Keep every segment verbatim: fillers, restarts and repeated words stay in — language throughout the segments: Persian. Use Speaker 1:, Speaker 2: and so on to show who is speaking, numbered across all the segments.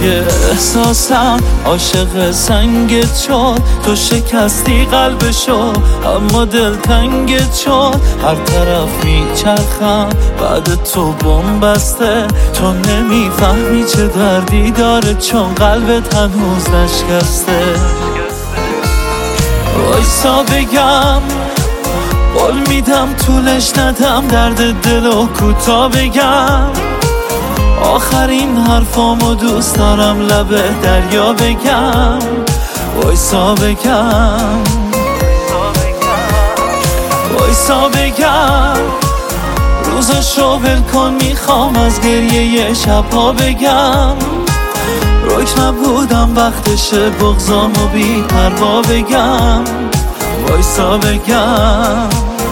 Speaker 1: های احساسم عاشق سنگت شد. تو شکستی قلبشو اما دل تنگت شد. هر طرف میچرخم بعد تو بم بسته. تو نمیفهمی چه دردی داره چون قلبت هنوز نشکسته. وایسا بگم قول میدم طولش ندم درد دل و کوتا بگم. آخرین حرفامو دوست دارم لب دریا بگم. وایسا بگم وایسا بگم روزاشو ول کن میخوام از گریه شبها بگم. رک نبودم وقتشه بغضامو بی پروا بگم. وایسا بگم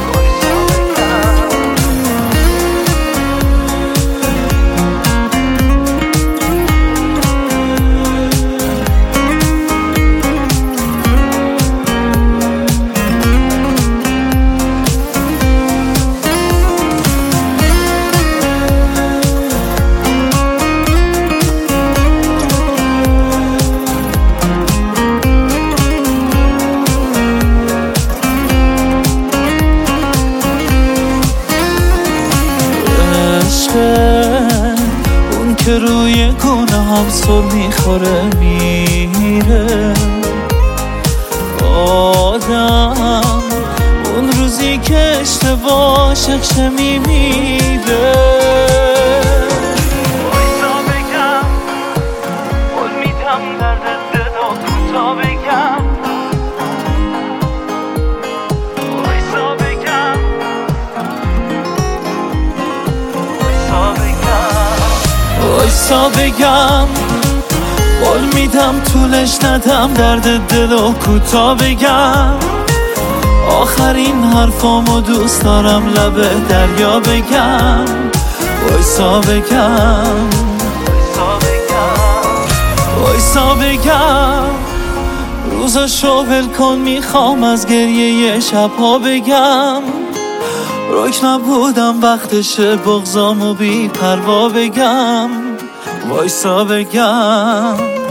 Speaker 1: اون که روی گونه هم سر میخوره میره. آدم اون روزی که اشتباه شخشه میمیره. وایسا بگم قول میدم درد دل و کوتا بگم. وایسا بگم وایسا بگم قول میدم طولش ندم درد دل و کوتا بگم. آخرین حرفامو دوست دارم لب دریا بگم. وایسا بگم وایسا بگم روزاشو ول کن میخوام از گریه شبها بگم. رک نبودم وقتشه بغضامو بی پروا بگم. وایسا بگم